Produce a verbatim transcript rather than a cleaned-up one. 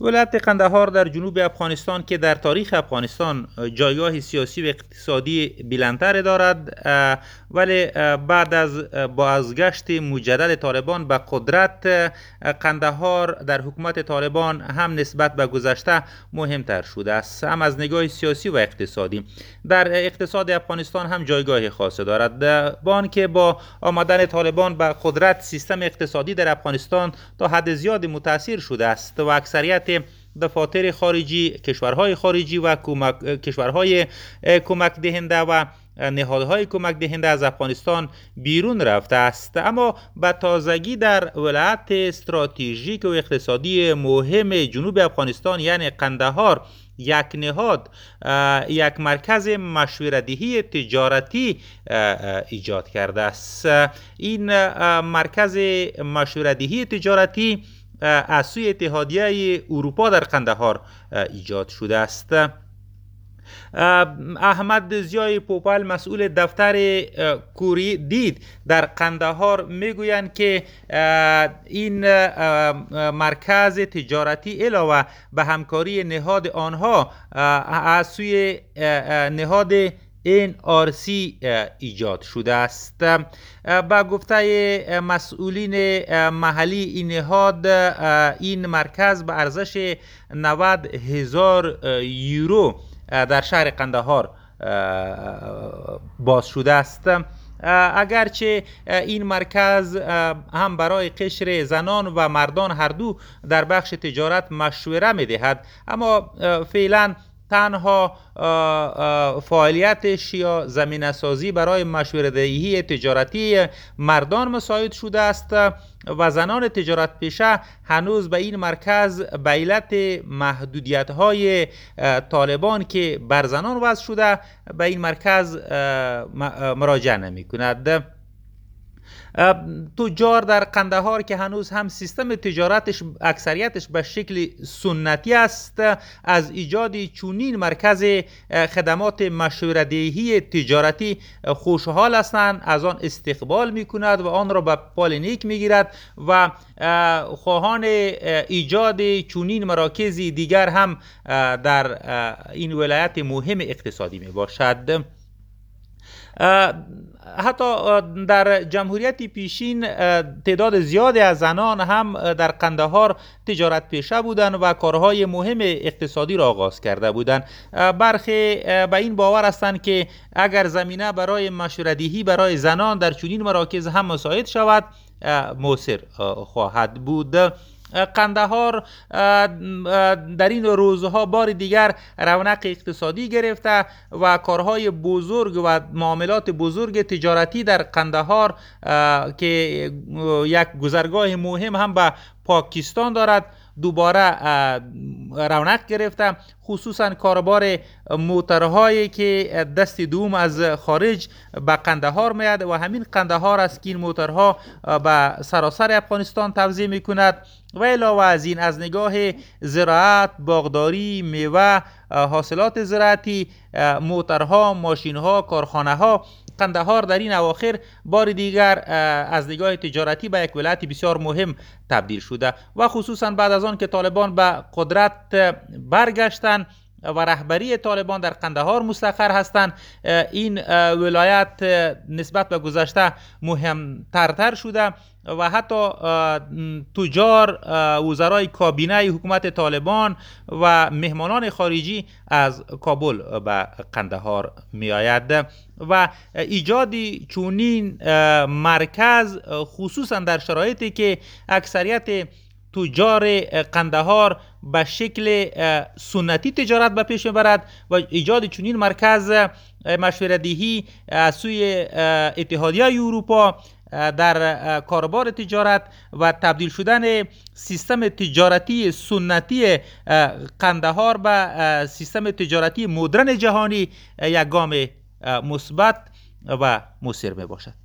ولایت قندهار در جنوب افغانستان که در تاریخ افغانستان جایگاه سیاسی و اقتصادی بلندتر دارد، ولی بعد از بازگشت مجدد طالبان به قدرت، قندهار در حکومت طالبان هم نسبت به گذشته مهمتر شده است، هم از نگاه سیاسی و اقتصادی. در اقتصاد افغانستان هم جایگاه خاص دارد، با آنکه با آمدن طالبان به قدرت سیستم اقتصادی در افغانستان تا حد زیادی متاثر شده است و اکثریت دفاتر خارجی، کشورهای خارجی و کمک، کشورهای کمک دهنده و نهادهای کمک دهنده از افغانستان بیرون رفته است، اما به تازگی در ولایت استراتژیک و اقتصادی مهم جنوب افغانستان یعنی قندهار یک نهاد، یک مرکز مشوره‌دهی تجارتی ایجاد کرده است. این مرکز مشوره‌دهی تجارتی از سوی اتحادیه اروپا در قندهار ایجاد شده است. احمد ضیای پوپل، مسئول دفتر کوری دید در قندهار، میگویند که این مرکز تجارتی علاوه به همکاری نهاد آنها از سوی نهاد این آر سی ایجاد شده است. با گفته مسئولین محلی این نهاد، این مرکز به ارزش نود هزار یورو در شهر قندهار باز شده است. اگرچه این مرکز هم برای قشر زنان و مردان هر دو در بخش تجارت مشوره می‌دهد، اما فعلا تنها فعالیتش یا زمینه سازی برای مشوره‌دهی تجارتی مردان مساعد شده است و زنان تجارت پیشه هنوز به این مرکز به علت محدودیت‌های طالبان که بر زنان وضع شده به این مرکز مراجعه نمی‌کند. تجار در قندهار که هنوز هم سیستم تجارتش اکثریتش به شکل سنتی است، از ایجاد چنین مرکز خدمات مشوره‌دهی تجارتی خوشحال هستند، از آن استقبال می‌کند و آن را به پال نیک می‌گیرد و خواهان ایجاد چنین مراکز دیگر هم در این ولایت مهم اقتصادی میباشد. حتی در جمهوریت پیشین تعداد زیادی از زنان هم در قندهار تجارت پیشه بودند و کارهای مهم اقتصادی را آغاز کرده بودند. برخی به این باور هستند که اگر زمینه برای مشوره‌دهی برای زنان در چنین مراکز هم مساعد شود، مؤثر خواهد بود. قندهار در این روزها بار دیگر رونق اقتصادی گرفته و کارهای بزرگ و معاملات بزرگ تجارتی در قندهار که یک گذرگاه مهم هم به پاکستان دارد دوباره رونق گرفته، خصوصا کاربار موترهایی که دست دوم از خارج به قندهار میاد و همین قندهار است که این موترها به سراسر افغانستان توزیع میکند. و علاوه از این از نگاه زراعت، باغداری، میوه، حاصلات زراعتی، موترها، ماشینها، کارخانه‌ها، قندهار در این اواخر بار دیگر از نگاه تجارتی به یک ولایت بسیار مهم تبدیل شده و خصوصا بعد از آن که طالبان به قدرت برگشتند و رهبری طالبان در قندهار مستقر هستند، این ولایت نسبت به گذشته مهمترتر شده و حتی تجار، وزرای کابینه حکومت طالبان و مهمانان خارجی از کابل به قندهار می آید و ایجاد چنین مرکز خصوصا در شرایطی که اکثریت تجار قندهار به شکل سنتی تجارت به پیش میبرد و ایجاد چنین مرکز مشوره‌دهی از سوی اتحادیه اروپا در کاربار تجارت و تبدیل شدن سیستم تجارتی سنتی قندهار به سیستم تجارتی مدرن جهانی یک گام مثبت و مؤثر می باشد.